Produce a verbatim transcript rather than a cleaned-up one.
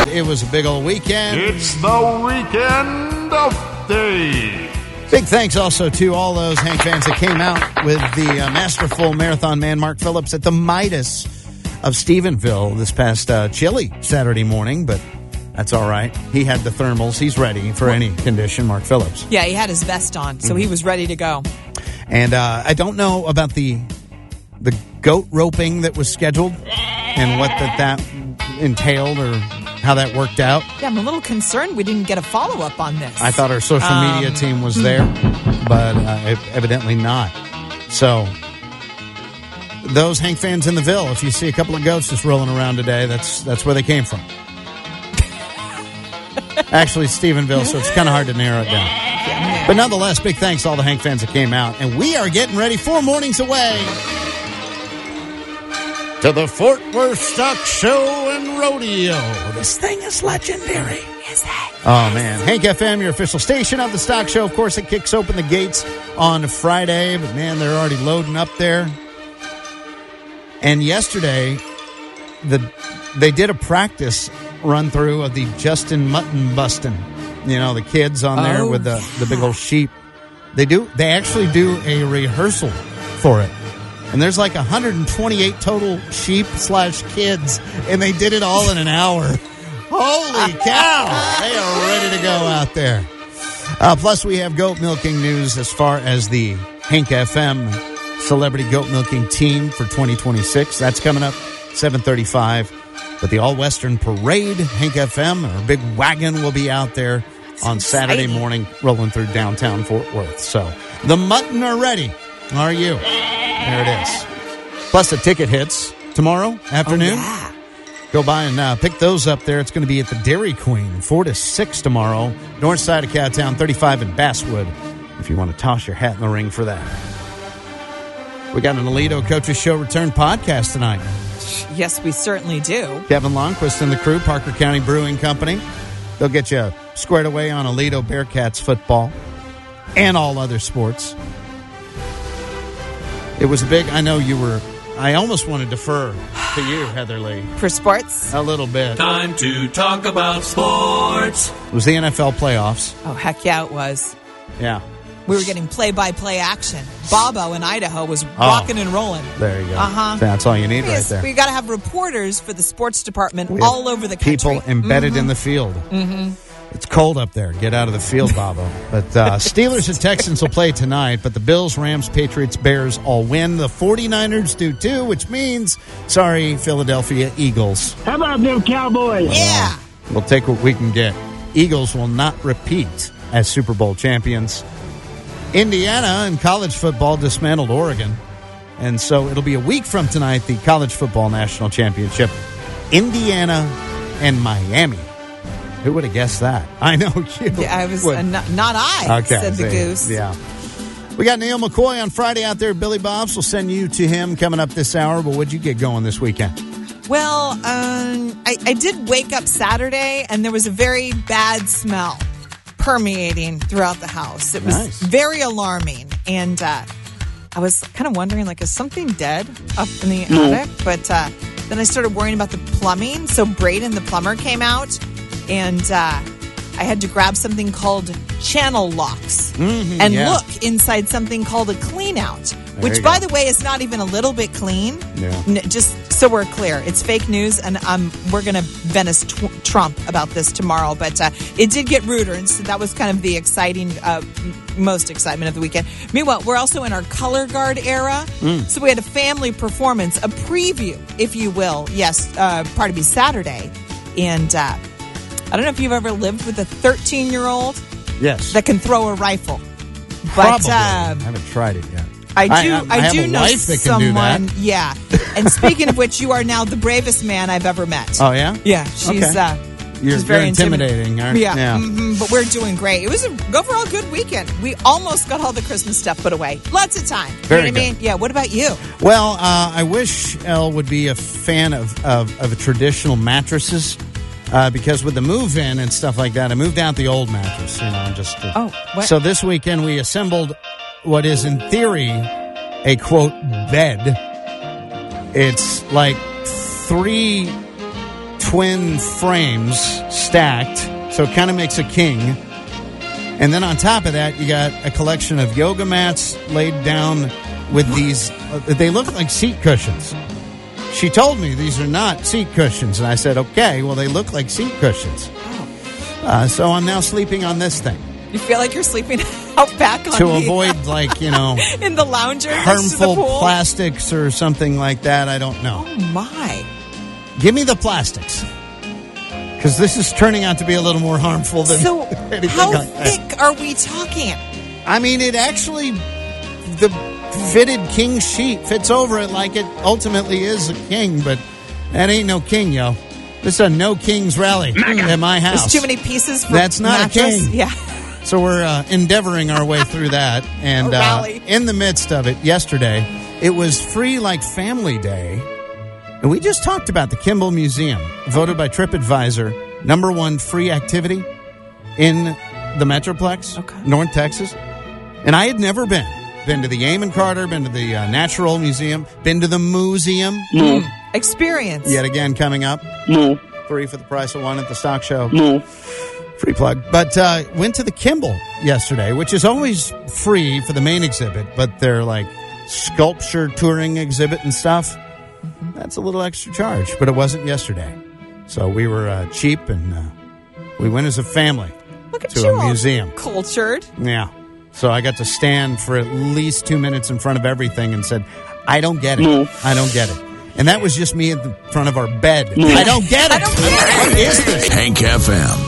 It was a big old weekend. It's the weekend of days. Big thanks also to all those Hank fans that came out with the uh, masterful marathon man Mark Phillips at the Midas of Stephenville this past uh, chilly Saturday morning, but that's all right. He had the thermals. He's ready for any condition, Mark Phillips. Yeah, he had his vest on, so mm-hmm. he was ready to go. And uh, I don't know about the the goat roping that was scheduled and what that, that entailed or how that worked out. Yeah, I'm a little concerned we didn't get a follow-up on this. I thought our social um, media team was there, but uh, evidently not. So, those Hank fans in the Ville, if you see a couple of goats just rolling around today, that's that's where they came from. Actually, Stephenville, so it's kind of hard to narrow it down. But nonetheless, big thanks to all the Hank fans that came out. And we are getting ready four mornings away to the Fort Worth Stock Show and Rodeo. This thing is legendary. Is it? Oh, man. Hank F M, your official station of the Stock Show. Of course, it kicks open the gates on Friday, but, man, they're already loading up there. And yesterday, the they did a practice run-through of the Justin Mutton Bustin'. You know, the kids on there oh, with the, yeah. the big old sheep. They do. They actually do a rehearsal for it. And there's like one hundred twenty-eight total sheep slash kids, and they did it all in an hour. Holy cow! They are ready to go out there. Uh, plus, we have goat milking news as far as the Hank F M Celebrity Goat Milking Team for twenty twenty-six. That's coming up seven thirty-five. But the All-Western Parade, Hank F M, our big wagon will be out there on Saturday morning, rolling through downtown Fort Worth. So the mutton are ready. Are you? There it is. Plus the ticket hits tomorrow afternoon. Oh, yeah. Go by and uh, pick those up there. It's going to be at the Dairy Queen, four to six tomorrow. North side of Cowtown, thirty-five in Basswood, if you want to toss your hat in the ring for that. We got an Aledo Coaches Show Return podcast tonight. Yes, we certainly do. Kevin Longquist and the crew, Parker County Brewing Company. They'll get you squared away on Aledo Bearcats football and all other sports. It was a big, I know you were, I almost want to defer to you, Heatherly. For sports? A little bit. Time to talk about sports. It was the N F L playoffs. Oh, heck yeah, it was. Yeah. We were getting play-by-play action. Bobo in Idaho was rocking oh, and rolling. There you go. Uh-huh. That's all you need yes, right there. We got to have reporters for the sports department all over the country. People embedded mm-hmm. in the field. Mm-hmm. It's cold up there. Get out of the field, Bobo. But uh, Steelers and Texans will play tonight, but the Bills, Rams, Patriots, Bears all win. The 49ers do too, which means, sorry, Philadelphia Eagles. How about them Cowboys? Yeah. We'll take what we can get. Eagles will not repeat as Super Bowl champions. Indiana in college football dismantled Oregon. And so it'll be a week from tonight, the College Football National Championship. Indiana and Miami. Who would have guessed that? I know you. Yeah, I was uh, not, not I, okay, said the see, goose. Yeah. We got Neil McCoy on Friday out there. Billy Bob's will send you to him coming up this hour. But what'd you get going this weekend? Well, um, I, I did wake up Saturday, and there was a very bad smell permeating throughout the house. It was nice. Very alarming. And uh, I was kind of wondering, like, is something dead up in the no. attic? But uh, then I started worrying about the plumbing. So Braden, the plumber, came out, and uh, I had to grab something called channel locks mm-hmm, and yeah. look inside something called a clean out, there which, by go. the way, is not even a little bit clean. Yeah. N- just so we're clear, it's fake news, and um, we're going to Venice tw- Trump about this tomorrow. But uh, it did get ruder, and so that was kind of the exciting, uh, most excitement of the weekend. Meanwhile, we're also in our color guard era, mm. so we had a family performance, a preview, if you will. Yes, uh, pardon me, Saturday, and uh, I don't know if you've ever lived with a thirteen-year-old. Yes. That can throw a rifle. But Probably. Uh, I haven't tried it yet. I do. I, I, I, I do have a know wife that someone. can do that. Yeah. And speaking of which, you are now the bravest man I've ever met. Oh yeah. Yeah. She's. Okay. Uh, You're, she's very you're intimidating. Aren't yeah. yeah. Mm-hmm, but we're doing great. It was an overall good weekend. We almost got all the Christmas stuff put away. Lots of time. Very you know what I mean? good. Yeah. What about you? Well, uh, I wish Elle would be a fan of of, of traditional mattresses. Uh, because with the move-in and stuff like that, I moved out the old mattress, you know, just to, oh, what? So this weekend we assembled what is in theory a quote bed. It's like three twin frames stacked, so it kind of makes a king. And then on top of that, you got a collection of yoga mats laid down with these, uh, they look like seat cushions. She told me these are not seat cushions, and I said, okay, well, they look like seat cushions. Uh, so I'm now sleeping on this thing. You feel like you're sleeping out back on to the, avoid, like, you know, in the lounger, harmful the pool. plastics or something like that. I don't know. Oh my! Give me the plastics, because this is turning out to be a little more harmful than so. anything How like thick that. are we talking? I mean, it actually the fitted king sheet fits over it like it ultimately is a king, but that ain't no king, yo. This is a no kings rally at my house. There's too many pieces for That's not mattress. a king. Yeah. So we're uh, endeavoring our way through that. And uh, in the midst of it yesterday, it was Free Like Family Day. And we just talked about the Kimball Museum, voted by TripAdvisor number one free activity in the Metroplex, okay. North Texas. And I had never been. Been to the Amon Carter, been to the uh, Natural Museum, been to the museum. No. Mm. Experience. Yet again coming up. No. Three for the price of one at the stock show. No. Free plug. But uh, went to the Kimball yesterday, which is always free for the main exhibit, but their like sculpture touring exhibit and stuff, mm-hmm. that's a little extra charge, but it wasn't yesterday. So we were uh, cheap, and uh, we went as a family Look at to you a museum. All cultured. Yeah. So I got to stand for at least two minutes in front of everything and said, I don't get it. No. I don't get it. And that was just me in front of our bed. No. I don't get it. I don't get it. What is this? Hank F M.